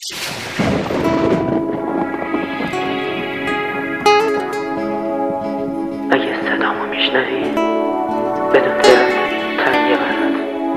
اگه صدامو میشنوی بدون دل تنگی برات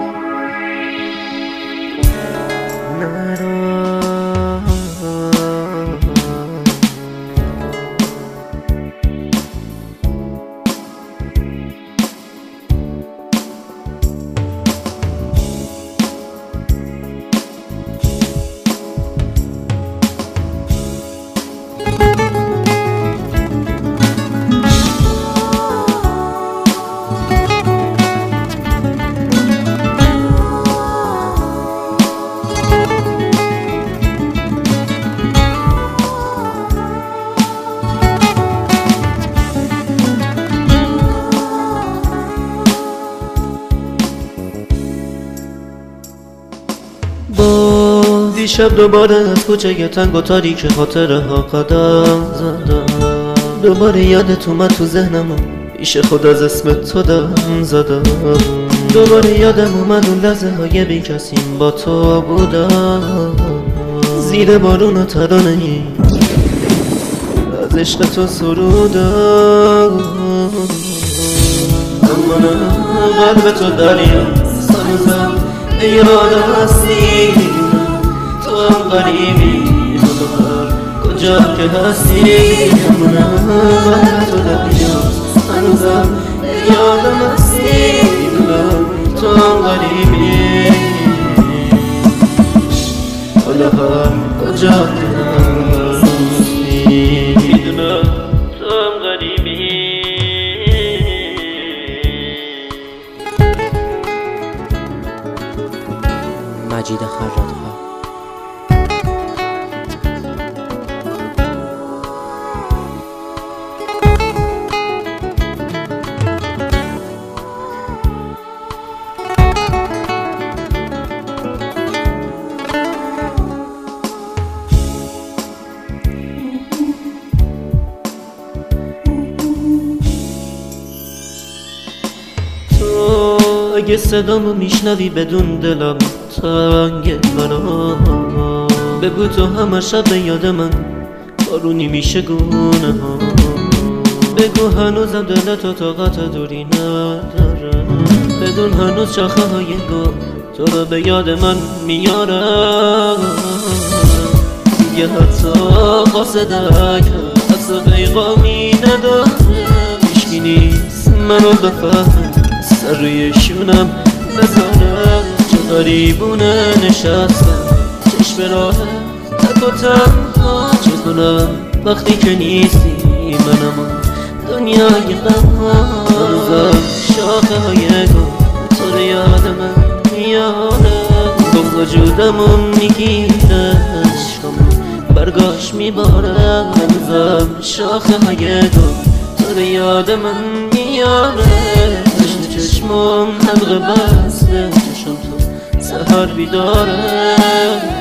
دیشب دوباره از کوچه تنگ و تاریک خاطره ها قدم زدم. دوباره یادت اومد تو ذهنم، پیش خود از اسم تو دم زدم. دوباره یادم اومد اون لحظه های بی کسیم با تو بودم. زیر بارون و ترانه ای از عشق تو سرودم. اما نه قلب تو دریا سنوزم ای آدم هستی، تو هم غریبی کجا که هستی. اما نه قلب تو دریا هنوزم ای آدم هستی، تو هم غریبی حالا هم کجا که هستی. میدونم تو هم غریبی. مجید خرادها. اگه صدامو میشنوی بدون دلم تنگ برام، بگو تو همه شب به یاد من بارونی میشه گونه ها. بگو هنوزم دلتو طاقت دوری نداره، بدون هنوز شاخه های گل تو رو به یاد من میارم. دیگه حتی قاصدک حتی پیغامی نداره، هیچکی نیست منو بفهم سر روی شونم بذارم. چه غریبونه نشستم چشم راه تک و تنها، چه کنم وقتی که نیستی منم دنیای غم ها. هنوزم شاخه های گل تو رو یاد من میاره، با وجودمو میگیره عشقم برگاش میباره. هنوزم شاخه های گل تو رو یاد من میاره، چشمم حلقه بسته چشم تو سهر بیداره.